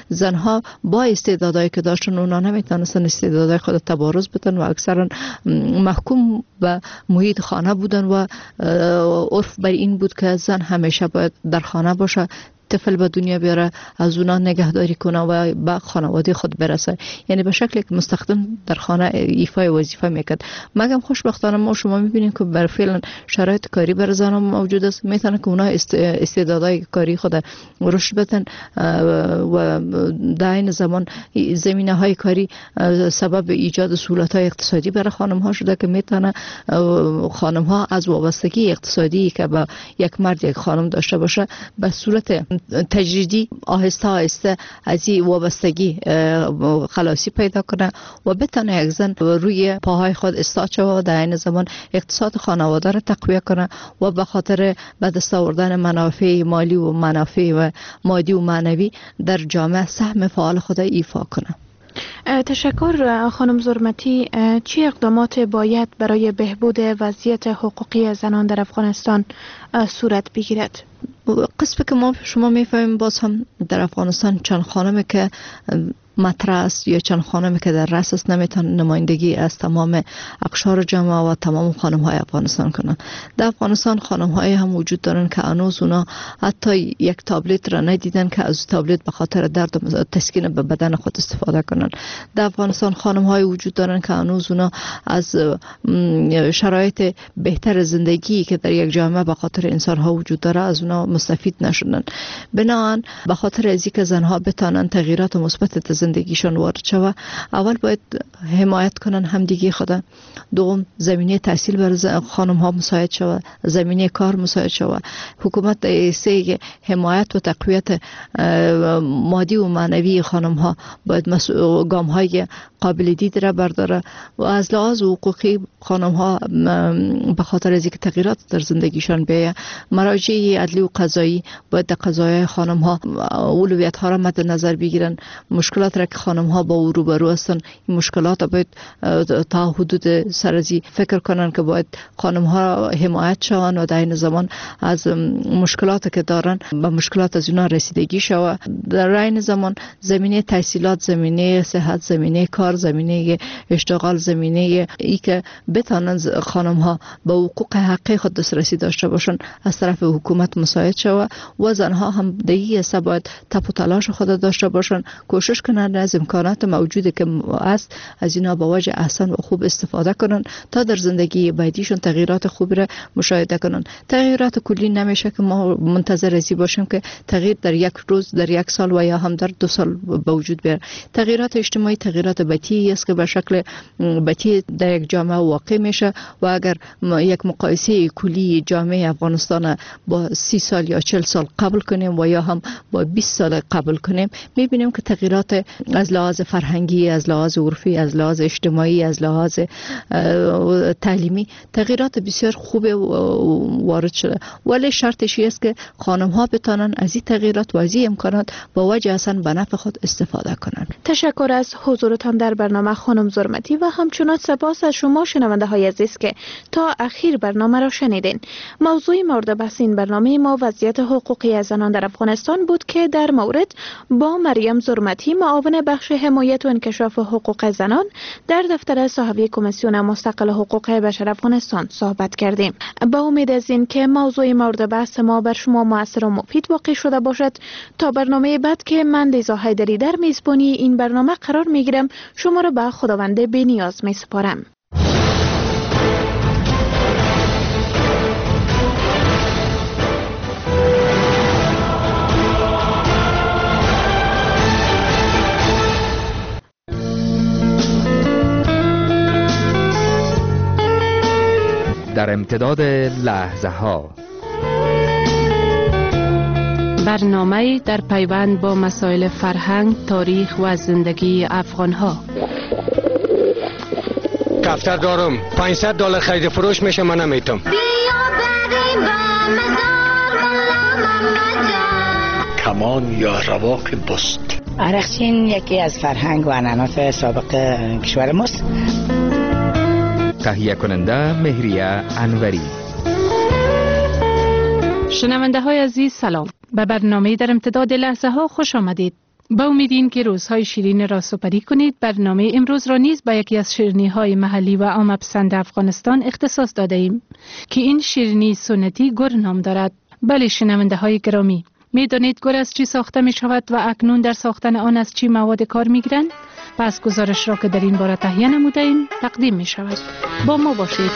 زنها با استعدادایی که داشتن اونا نمیتونستن استعدادای خود تبارز بدن و اکثرا محکوم به محیط خانه بودن و عرف بر این بود که زن همیشه باید در خانه باشه، طفل به دنیا بیاره، از اونا نگهداری کنه و به خانواده خود برسه. یعنی به شکلی که مستخدم در خانه ایفای وظیفه میکرد. مگم خوشبختانه ما شما میبینیم که بر فعلا شرایط کاری بر زنان موجود است، میتونه که اونا استعدادهای کاری خود رشد بدن و در این زمان زمینه های کاری سبب ایجاد سهولت های اقتصادی برای خانم ها شده که میتونه خانم ها از وابستگی اقتصادی که با یک مرد یک خانم داشته باشه به صورت تجریدی آهسته آهسته از این وابستگی خلاصی پیدا کنه و بتونه یک زن روی پاهای خود استاد شود و در این زمان اقتصاد خانواده را تقویت کنه و به خاطر به دست آوردن منافع مالی و منافع و مادی و معنوی در جامعه سهم فعال خود ایفا کنه. تشکر خانم زرمتی. چه اقدامات باید برای بهبود وضعیت حقوقی زنان در افغانستان صورت بگیرد؟ قسمی که ما شما میفهمیم باز هم در افغانستان چند خانمی که مطرح است یا چند خانمی که در رأس است نمیتونه نمایندگی از تمام اقشار جامعه و تمام خانم های افغانستان کنن. در افغانستان خانم های هم وجود دارن که هنوز اونا حتی یک تابلت را ندیدن که از تابلت به خاطر درد و تسکین به بدن خود استفاده کنن. در افغانستان خانم های وجود دارن که هنوز اونا از شرایط بهتر زندگی که در یک جامعه به خاطر انسان ها وجود داره از اونا مستفید نشدن. بنابراین به خاطر از اینکه زنها بتونن تغییرات مثبت زندگیشون وارد شوه، اول باید حمایت کنن همدیگه خود، دوم زمینه تحصیل بر خانم ها مساعد شوه، زمینه کار مساعد شوه، حکومت ایسه حمایت و تقویت مادی و معنوی خانم ها باید گام های قابل دید را برداره و از لحاظ حقوقی خانم ها به خاطر از اینکه تغییرات در زندگیشان بیه، مراجع عدلی و قضایی باید در قضایای خانم ها اولویت ها را مد نظر بگیرن. مشکلات را که خانم ها با او روبرو هستند، این مشکلات باید تا حدود سرازی فکر کنن که باید خانم ها حمایت شوند و در این زمان از مشکلات که دارن به مشکلات از اونا رسیدگی شود. در این زمان زمینه تحصیلات، زمینه صحت، زمینه کار، زمینه اشتغال، زمینه ای که بتانن خانم ها به حقوق حقیقی خود دسترسی داشته باشن از طرف حکومت مساعد شود و زنها هم دیگه باید تپ و تلاش خود داشته باشن، کوشش کنن از امکانات موجوده که است از اینا با وجه احسن و خوب استفاده کنن تا در زندگی بعدیشون تغییرات خوبی را مشاهده کنن. تغییرات کلی نمیشه که ما منتظر ازی باشیم که تغییر در یک روز، در یک سال و یا هم در 2 سال به وجود بیاد. تغییرات اجتماعی تغییرات بطی است که به شکل بطی در یک جامعه واقع میشه و اگر یک مقایسه کلی جامعه افغانستان با 30 سال یا 40 سال قبل کنیم و یا هم با 20 سال قبل کنیم، میبینیم که تغییرات از لحاظ فرهنگی، از لحاظ عرفی، از لحاظ اجتماعی، از لحاظ تعلیمی تغییرات بسیار خوب وارد شده. ولی شرطش است که خانم ها بتانن از این تغییرات و از این امکانات با وجه اصلا به نفع خود استفاده کنند. تشکر از حضورتان در برنامه خانم زرمتی و همچنان سپاس از شما شنونده های عزیز که تا اخیر برنامه را شنیدین. موضوع مورد بحث این برنامه ما وضعیت حقوقی زنان در افغانستان بود که در مورد با مریم زرمتی معاون بخش حمایت و انکشاف حقوق زنان در دفتر صاحبی کمیسیون مستقل حقوق بشر افغانستان صحبت کردیم. با امید از این که موضوع مورد بحث ما بر شما مؤثر و مفید واقع شده باشد، تا برنامه بعد که من لیزا حیدری در میزبانی این برنامه قرار میگیرم شما را به خداوند بی‌نیاز میسپارم. در امتداد لحظه ها، برنامه در پیوند با مسائل فرهنگ، تاریخ و زندگی افغان ها. دفتر دارم $500 خرید فروش میشه، من نمیتونم. کمان یا رواق بست. عرقچین یکی از فرهنگ و عنعنات سابق کشور ماست. تهیه کننده مهریه انوری. شنونده های عزیز سلام، به برنامه در امتداد لحظه ها خوش آمدید. با امید که روزهای شیرین را سپری کنید، برنامه امروز را نیز با یکی از شیرینی‌های محلی و عامه‌پسند افغانستان اختصاص داده ایم که این شیرینی سنتی گر نام دارد. بله شنونده های گرامی، می دانید گر از چی ساخته می شود و اکنون در ساختن آن از چی مواد کار می گیرند؟ پس گزارش را که در این باره تهیه نموده ایم تقدیم می شود. با ما باشید.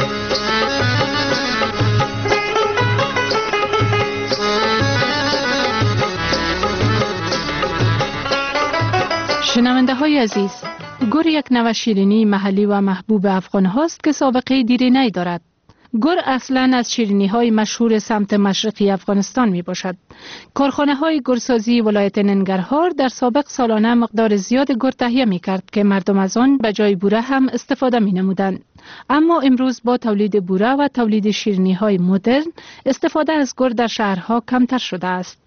شنونده های عزیز، گر یک نوع شیرینی محلی و محبوب افغان هاست که سابقه دیرینه‌ای دارد. گر اصلاً از شیرینی های مشهور سمت مشرقی افغانستان می باشد. کارخانه های گرسازی ولایت ننگرهار در سابق سالانه مقدار زیاد گر تهیه می کرد که مردم از آن به جای بوره هم استفاده می نمودند. اما امروز با تولید بوره و تولید شیرینی های مدرن استفاده از گر در شهرها کمتر شده است.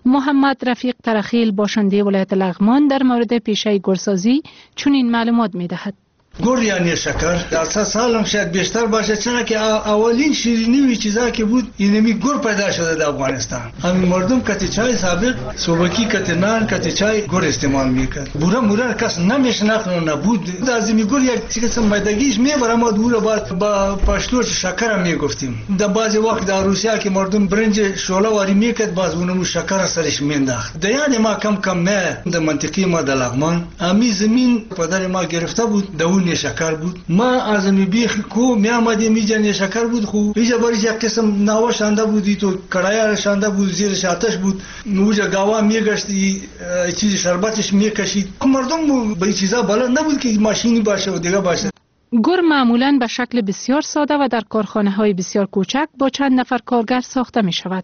محمد رفیق ترخیل باشنده ولایت لغمان در مورد پیشه گرسازی چنین معلومات می دهد. گر یعنی شکر در سال هم شاید بیشتر باشه، چون که اولین شیرینی و چیزا که بود اینمی گر پیدا شده در افغانستان. همین مردم کتی چای سابق صبحی کتی نان کتی چای گر استعمال میکرد. بوره کس نمیشناخت نبود. از این گر یک چیز میدگیش میبرم و دور بعد با پشتو شکر میگفتیم. در بعضی وقت در روسیه که مردم برنج شوله واری میکرد باز اونمو شکر سرش مینداخت. دیگه ما کم نه در منطقه ما در لغمان امی زمین پدر ما گرفته بود دون شکر بود. ما از بیخ کو می آمدیم اینجا شکر بود. خو اینجا باریش یک قسم ناوا شانده بودی تو کڑایا شانده بود، زیرش آتش بود، اونجا گاوا میگشتی چیز شربتش میکشید. مردم به این چیزا بلد نبود که ماشینی باشه و دیگه باشه. گر معمولاً به شکل بسیار ساده و در کارخانه های بسیار کوچک با چند نفر کارگر ساخته می شود.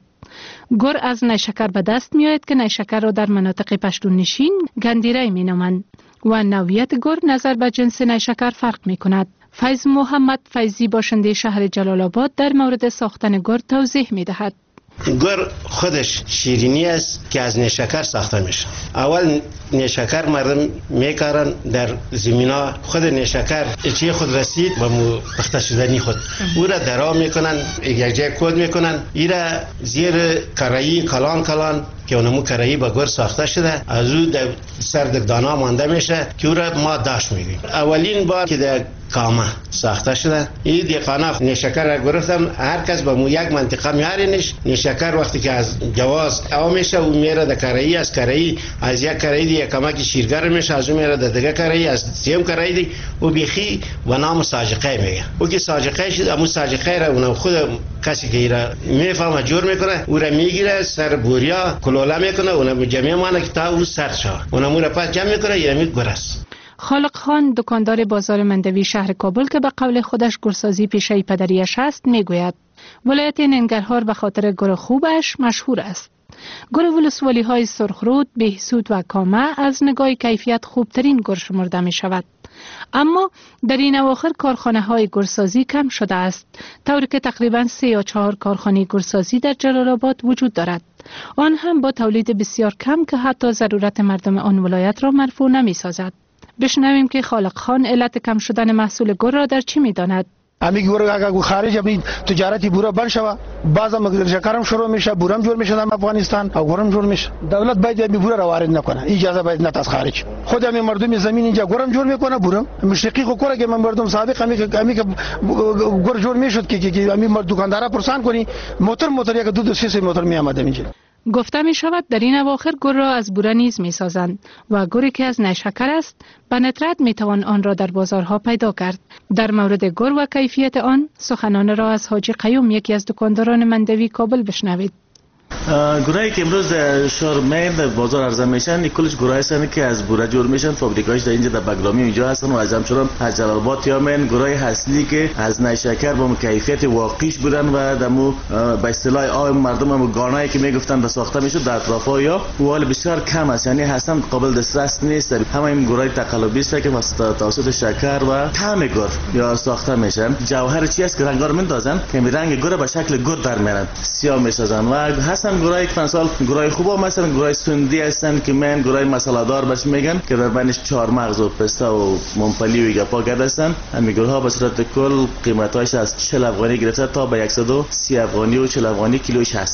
گر از نیشکر به دست می آید که نیشکر را در مناطق پشتون نشین گندیره می نامند و نوعیت گر نظر به جنس نیشکر فرق می کند. فیض محمد فیضی باشنده شهر جلال آباد در مورد ساختن گر توضیح می دهد. گر خودش شیرینی است که از نیشکر ساخته میشه. اول نیشکر مردم میکارن در زمینا، خود نیشکر چی خود رسید و پخته شدنی خود او را درا میکنن، یک جای کود میکنن، این را زیر کراهی کلان که اونمو کراهی با گر ساخته شده از او در سر دانا مانده میشه که او را ما داشت میگیم. اولین بار که در کامه ساخته شده این دیقانه نیشکر را گرفتم، هر کس با مو یک منطقه میارینش. نیشکر وقتی که از جواز او میشه او میره در کراهی، از کراهی از یک کراهی دیگه کمک شیرگر میشه، از او میره در دیگه کراهی، از سیم کراهی دیگه او بیخی و نام ساجقه میگه. او که ساجقه شد امو ساجقه را اون خود کسی که ایرا میفهمه جور میکنه او را میگیره سر بوریا کلوله میکنه اون جمعه مانه که تا او سرد شود اونمو را پس جمع میکنه یعنی گرست. خالق خان دکاندار بازار مندوی شهر کابل که به قول خودش گرسازی پیشه پدریش است میگوید ولایت ننگرهار به خاطر گر خوبش مشهور است. گر ولسوالی های سرخرود، بهسود و کامه از نگاه کیفیت خوبترین گر شمرده می شود. اما در این اواخر کارخانه های گرسازی کم شده است، طوری که تقریبا 3 یا 4 کارخانه گرسازی در جلال آباد وجود دارد. آن هم با تولید بسیار کم که حتی ضرورت مردم آن ولایت را مرفوع نمی سازد. بشنویم که خالق خان علت کم شدن محصول گر را در چی می داند. امی گر اگه خارج ابی تجارتی بورا بند شوه بعضا شکرم شروع میشه، بورم جور میشه در افغانستان او گرم جور میشه. دولت باید امی بورا را وارد نکنه، اجازه باید نده از خارج. خود امی مردم زمین اینجا گرم جور میکنه، بورم مشرقی کو کوره که مردم سابق امی گر جور میشد که امی دکاندارا پرسان کنی موتور یک 2-3 موتور می آمد اینجا. گفته می شود در این اواخر گر را از بوره نیز می سازند و گری که از نیشکر است به ندرت می توان آن را در بازارها پیدا کرد. در مورد گر و کیفیت آن سخنان را از حاجی قیوم یکی از دکانداران مندوی کابل بشنوید. گرایی که امروز در شهر در بازار عرضه میشن این کلش گرایی هستند که از بوره جور میشن، فابریکایش در اینجا در بگرامی اینجا هستن و از همچنان از جلال آباد یا من گرای اصلی که از نیشکر با کیفیت واقعیش بودن و دمو به اصطلاح عام مردم هم گانایی که میگفتن به ساخته میشد در اطرافا یا وال بسیار کم است، یعنی اصلا قابل دسترس نیست. همه این گرای تقلبی است که توسط شکر و طعم گر یا ساخته میشن. جوهر چی است که رنگا رو میندازن که رنگ گر به شکل گر در میارن، سیاه میسازن و هستن گرای که مثلا گرای خوبا مثلا گرای سندی هستن که من گرای مساله دار بهش میگن که در بینش 4 مغز و پسته و ممپلی و گپا گرد هستن. همین گرها به صورت کل قیمتاش از 40 افغانی گرفته تا به 130 افغانی و 40 افغانی کیلوش هستن.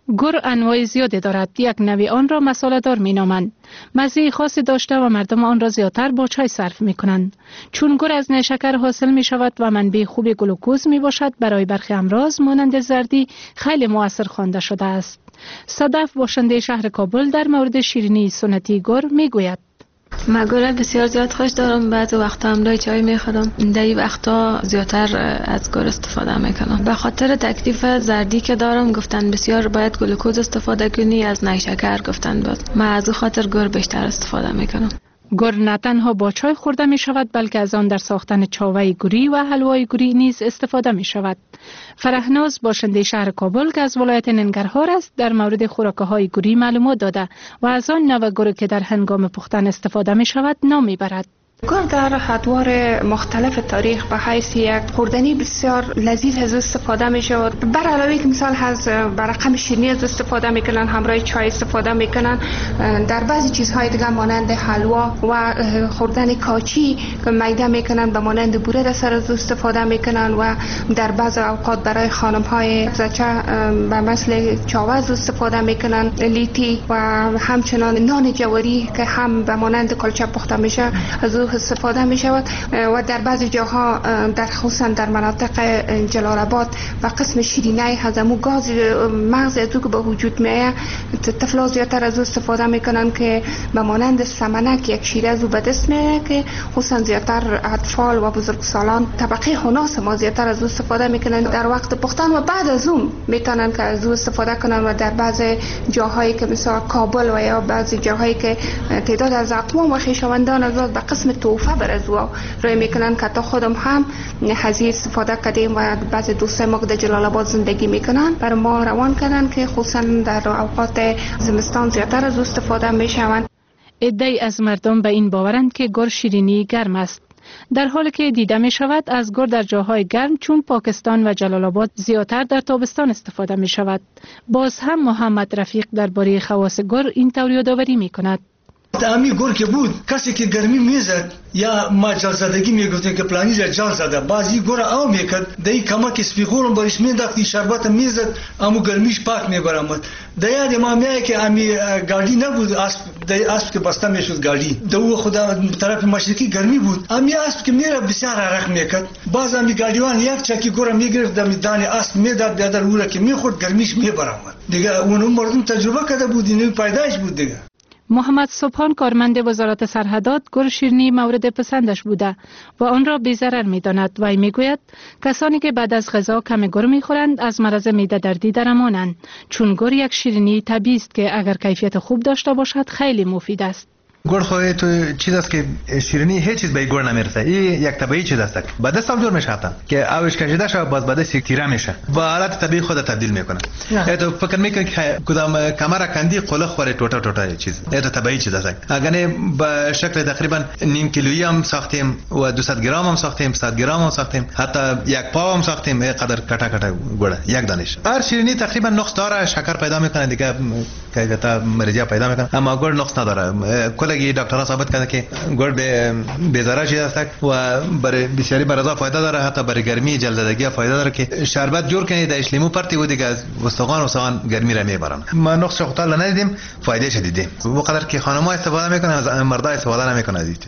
گر انواع زیادی دارد. یک نوع آن را مساله دار می نامند. مزه خاصی داشته و مردم آن را زیادتر با چای صرف می کنند. چون گر از نیشکر حاصل می شود و منبع خوب گلوکوز می باشد، برای برخی امراض مانند زردی خیلی مؤثر خوانده شده است. صدف باشنده شهر کابل در مورد شیرینی سنتی گر می گوید: من گر بسیار زیاد خوش دارم. بعضی وقتا همراه چای میخورم. در این وقتا زیادتر از گر استفاده میکنم. به خاطر تکلیف زردی که دارم گفتن بسیار باید گلوکوز استفاده کنی، از نیشکر گفتن بود. من از خاطر گر بیشتر استفاده میکنم. گر نه تنها با چای خورده می شود، بلکه از آن در ساختن چاوه گوری و حلوای گوری نیز استفاده می شود. فرهناز باشنده شهر کابل که از ولایت ننگرهار است در مورد خوراک‌های گوری معلومات داده و از آن نوع گر که در هنگام پختن استفاده می شود نام می برد. گر در ادوار مختلف تاریخ به حیث یک خوردنی بسیار لذیذ از استفاده می شود. بر علاوه که مثال از بر رقم شیرینی از استفاده میکنن، همراه چای استفاده میکنن. در بعضی چیزهای دیگه مانند حلوا و خوردن کاچی که میده میکنن به مانند بوره در سر از استفاده میکنن و در بعض اوقات برای خانم های زچه به مثل چاوز استفاده میکنن، لیتی و همچنان نان جواری که هم به مانند کلچه پخته میشه از استفاده می شود و در بعضی جاها در خصوصا در مناطق جلال آباد و قسم شیرینی هضمو گاز مغز از او که به وجود می آید طفلا زیادتر از او استفاده می کنن که به مانند سمنک یک شیره از او به دست می آید که خصوصا زیادتر اطفال و بزرگسالان طبقه حناس ما زیادتر از او استفاده می کنن در وقت پختن و بعد از اون می تونن که از او استفاده کنن و در بعضی جاهایی که مثلا کابل و یا بعضی جاهایی که تعداد از اقوام و خویشاوندان از به قسم توفه بر از او روی میکنن که تا خودم هم هزی استفاده کردیم و بعضی دوستای ما که در جلال آباد زندگی میکنن بر ما روان کردن که خصوصا در اوقات زمستان زیادتر از استفاده میشوند. عده‌ای از مردم به این باورند که گر شیرینی گرم است، در حالی که دیده می شود از گر در جاهای گرم چون پاکستان و جلال آباد زیادتر در تابستان استفاده می شود. باز هم محمد رفیق درباره خواص گر این طور یادآوری می کند: امی گر که بود کسی که گرمی میزد یا ما جال زدگی میگفتن که پلانی را جال زده، بعضی گر آو میکرد دایی کمک سپیغورم برش میداختی شربت میزد امو گرمیش پاک میبرامد. دیاد ما میای که امی گاڑی نبود اسب که بسته میشد گاڑی دو خدا طرف مشرقی گرمی بود، امی اسب که میره بسیار عرق میکرد. باز امی گاڑیوان یک چکی گر میگرفت دم اسب میداد بیادر او را که میخورد گرمیش میبرامد دیگه. اون مردم تجربه کرده بود، اینو پیدایش بود دیگه. محمد سبحان کارمند وزارت سرحدات گر شیرینی مورد پسندش بوده و آن را بی‌ضرر می‌داند و میگوید کسانی که بعد از غذا کم گر می‌خورند از مرض معده دردی درمانند، چون گر یک شیرینی طبیعی است که اگر کیفیت خوب داشته باشد خیلی مفید است. گر خواهی تو چیز است که شیرینی هیچ چیز به گر نمیرسه. این یک طبیعی چیز است به دست هم جور میشه حتی که آبش کشیده شد باز بعد تیره میشه و حالت طبیعی خود تبدیل میکنه. تو فکر میکنی که کدام کمر کندی قله خوره ټوټه ټوټه چیز تو طبیعی چیز است. اگر به شکل تقریبا نیم کیلویی هم ساختیم و 200 گرم هم ساختیم، 100 گرم هم ساختیم، حتی یک پاو هم ساختیم، اینقدر کټه کټه ګوړه یک دانش. هر شیرینی تقریبا نقص داره، شکر پیدا میکنه دیگه، کیفیت مریضی پیدا میکنه، اما گر نقص نداره. کلگی دکترها ثابت کرده که گر به ضرر چیز است و برای بسیاری مرضا فایده داره، حتی برای گرمی جلددگی فایده داره که شربت جور کنید داش لیمو پرتی و دیگه از استخوان گرمی را میبرن. ما نقص خطر ندیدیم، فایده ش دیدیم. وقدر که خانم‌ها استفاده میکنن از مردا استفاده نمیکنن از این.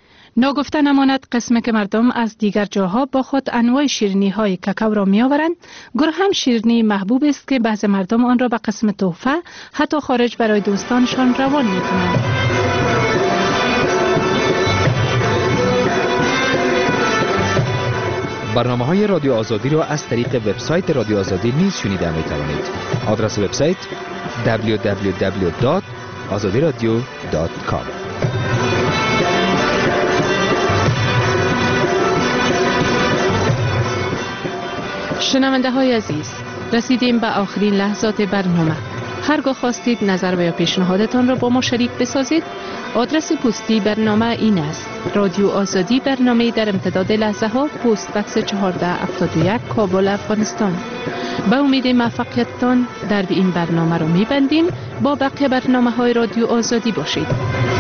ناگفته نماند قسم که مردم از دیگر جاها با خود انواع شیرینی های کاکائو را می آورند. گر هم شیرینی محبوب است که بعض مردم آن را به قسم تحفه حتی خارج برای دوستانشان روان می کنند. برنامه‌های رادیو آزادی را از طریق وبسایت رادیو آزادی نیز شنیده می‌توانید. آدرس وبسایت www.azadiradio.com. شنونده های عزیز، رسیدیم به آخرین لحظات برنامه. هرگاه خواستید نظر و یا پیشنهادتان را با ما شریک بسازید، آدرس پستی برنامه این است: رادیو آزادی، برنامه در امتداد لحظه ها، پست بکس 1471 کابل، افغانستان. به امید موفقیتتان در این برنامه را می‌بندیم. با بقیه برنامه های رادیو آزادی باشید.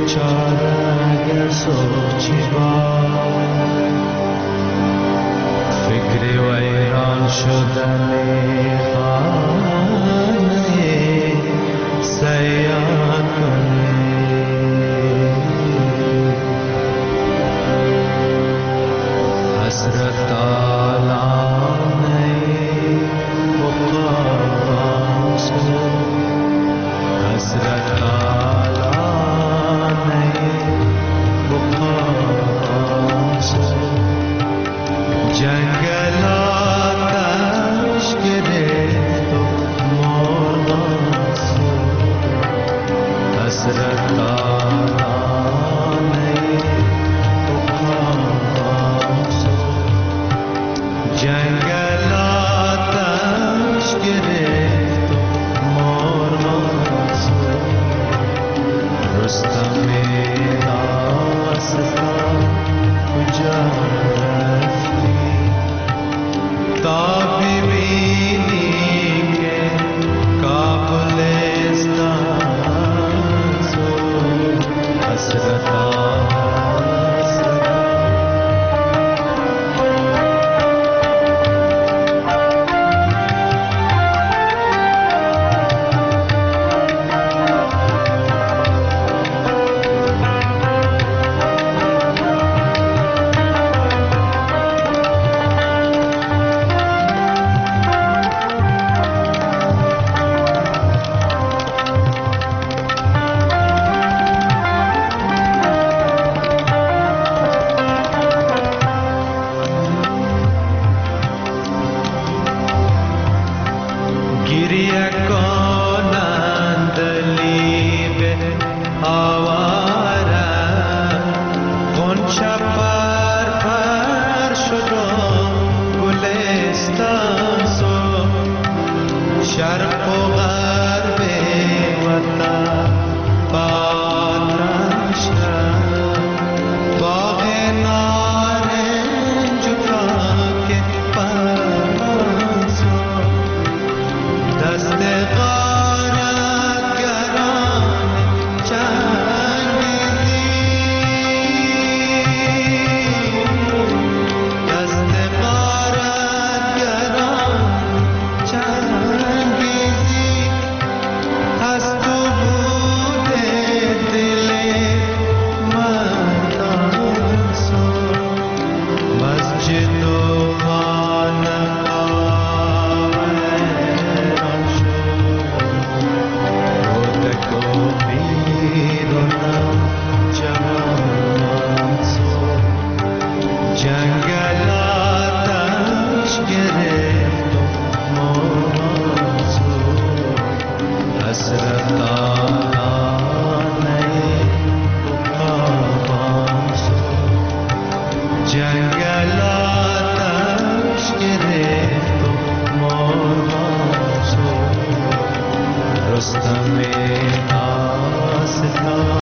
شرق و غرب وطن پادرش